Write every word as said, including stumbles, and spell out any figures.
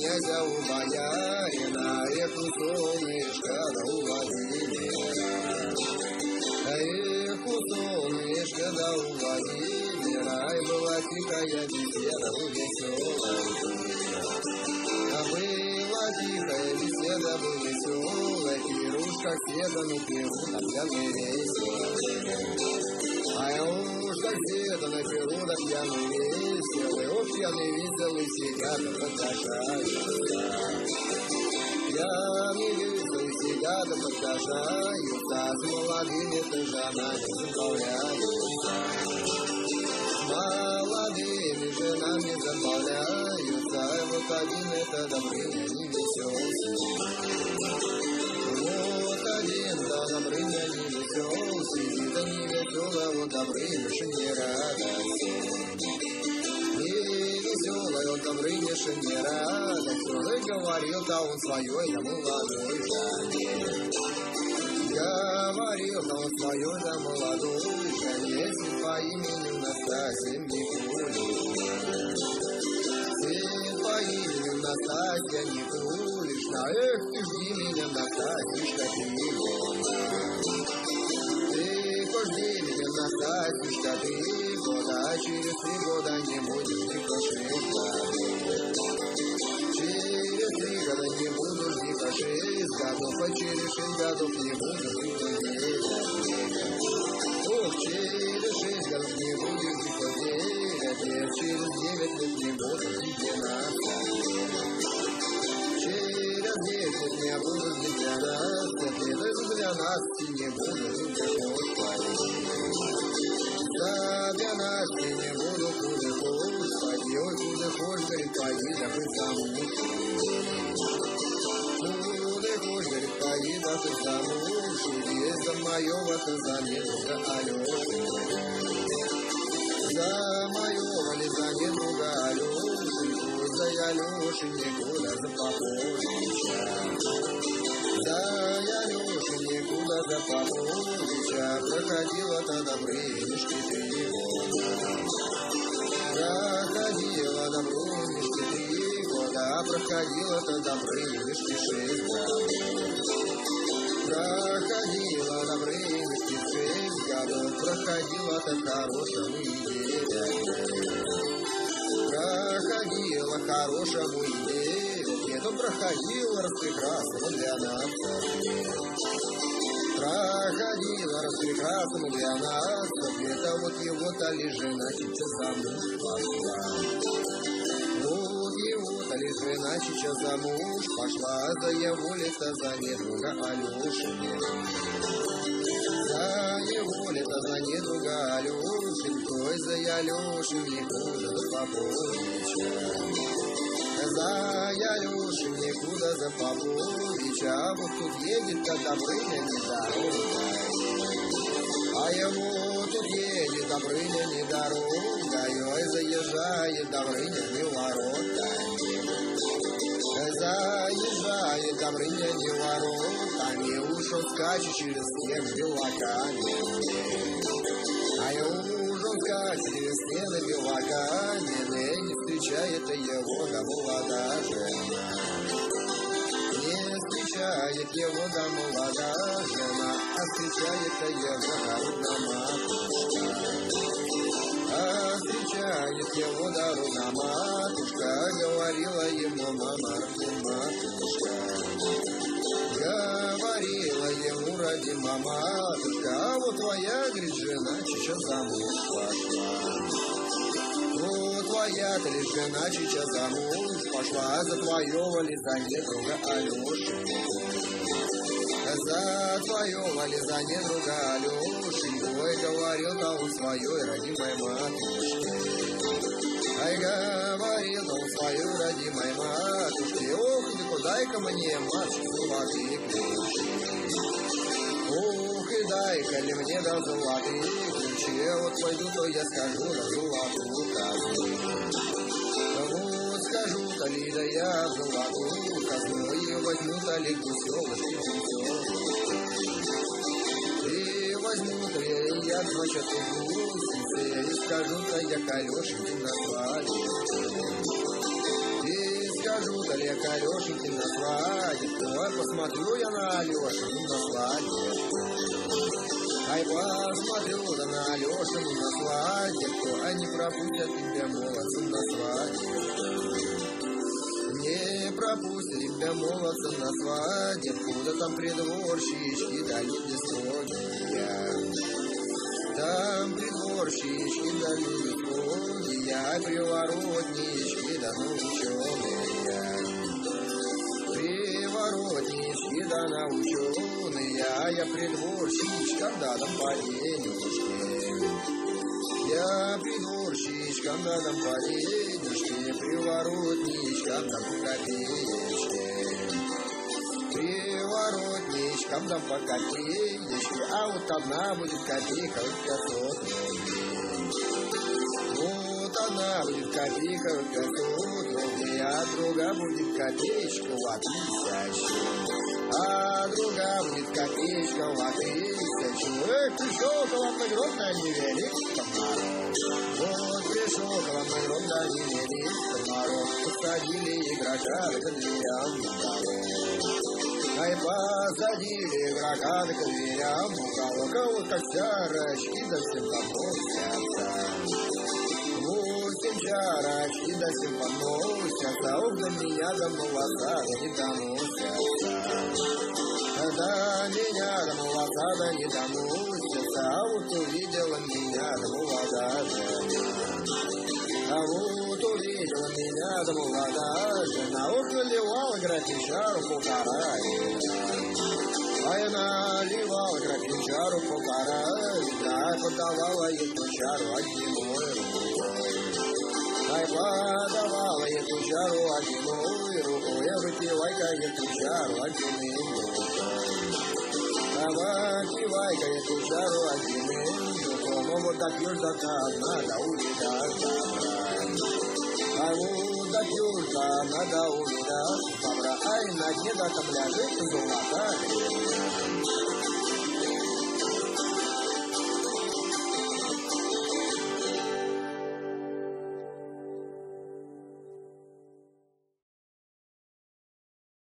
князя у боярина, реку солнышко да у Владимира. Реку солнышко да у Владимира, и была тихая беседа у веселая. А была тихая беседа у веселая, пирушка где-то на перу, там пьяный веселый. А я уж так где-то на перу, да пьяный веселый, о, пьяный веселый сидят и подкашаются. Пьяный веселый сидят и подкашаются, с молодыми-то женами забавляются. Молодыми женами забавляются, вот один это Добрыня не веселся. Вот один да Добрыня не веселся, сидит, а не весело, вот Добрыня не радость. Не весело, вот Добрыня не радость, он и говорил-то он своей, да молодой жене. Говорил-то он своей, да молодой жене, если по имени Настасья Никулишна. Ты по имени Настасья Никулишна, эх, ты жди меня, Настасьюшка, ты года. Ты жди меня, Настасьюшка, ты года, через три года не будешь ни шесть годов. Через три года не буду жди шесть годов, а через шесть годов не буду жди девять. Ох, через шесть годов не будешь жди девять, через девять лет не буду жди двенадцать. Через девять лет не буду жди двенадцать лет, из двенадцати не буду жди Господи. За двенадцати не буду куда Господи, ой, куда хочешь, говорит, пойди, да хоть замуж. Куда хочешь, говорит, пойди, да хоть замуж, и за моего-то за недруга Алёши. За моего ли за недруга Алёши, за Алёши никуда за Поповича. За Алёши никуда за Поповича, проходила-то Добрынюшки три года. Проходила Добрынюшки три года, проходила-то Добрынюшки шесть годов. Проходила Добрынюшки шесть годов, проходила-то хорошему и девять. Проходила хорошему и девять лет, он проходила распрекрасному двенадцать лет. Проходила распрекрасному двенадцать лет, а вот его-то ли жена сейчас замуж пошла. Вот его-то ли жена сейчас замуж пошла, за его ли-то за недруга Алёши. За его ли-то за недруга Алёши, ой, за Алёши никуда за Поповича. За Алёши никуда за Поповича, а вот тут едет-то Добрыня недорогой. А ему тут едет Добрыня недорогой, ой, заезжает Добрыня не воротами. Заезжает Добрыня не воротами, уж он скачет через снег белоками. А уж он скачет через снег белоками, и не встречает его да молода жена. Не встречает его да молода жена, а встречает его дородна матушка. А встречает его дородна матушка, говорила ему мама матушка. Говорила ему родима матушка, а вот твоя, говорит, жена сейчас замуж пошла. Вот твоя-то ли жена сейчас замуж пошла, за твоего ли за недруга Алёши. За твоего ли за недруга Алёши, ой, говорил-то он своей родимой матушке. Ай, говорил он своей родимой матушке, ох, ты дай-ка мне, матушка, золотые ключи. Ох, и дай-ка ли мне да золотые ключи, вот пойду, то я скажу на золотую казну. Вот скажу-то ли, да я в золотую казну, и возьму-то ли гуселочки, гуселочки. И возьму-то ли я, значит, гусеницы, и скажу-то я к Алёшеньке на свадьбе. схожу далеко Алешенькин на свадебку, ой, посмотрю я на Алешину на свадебку. Ай, посмотрю да на Алешину на свадебку, а не пропустят тебя молодцы на свадебку. Не пропустят тебя молодцы на свадебку, да там придворщички, да люди строгие. Там придворщички, да люди строгие, ай, приворотнички, да наученые. Приворотнички, да наученые, а я придворщичкам дадам по денежке. Я придворщичкам дадам по денежке, приворотничкам дам по копеечке. Приворотничкам дам по копеечке, а вот одна будет копейка, вот пятьсот рублей. Вот одна будет копейка, вот пятьсот рублей, а другая будет копеечка, вот тысячу. А другая будет копеечка, вот тысячу. Эх, пришел к вам на гроб, да не велик мороз. Вот пришел к вам на гроб, да не велик мороз. Посадили игрока к дверям в уголок. Ай, посадили игрока к дверям в уголок. А вот как чарочки да всем подносятся. Восемь чарочки да всем подносятся. Ух, до меня до молока да не доносятся. До меня до молока да не доносятся. А вот увидела меня до молока жена. А вот увидела меня до молока жена. Ух, наливала графинчару полтора литра. А я наливала графинчару полтора литра. Ай, подавала эту чару одиной рукой. Ай, подавала эту чару одиной рукой. Я выпивай-ка эту чару одиной рукой. А выпивай-ка эту чару одиной рукой. Ну вот допьешь до дна, да увидишь добра. А вот допьешь до дна, да увидишь добра. Ай, на дне да там ляжет золотая.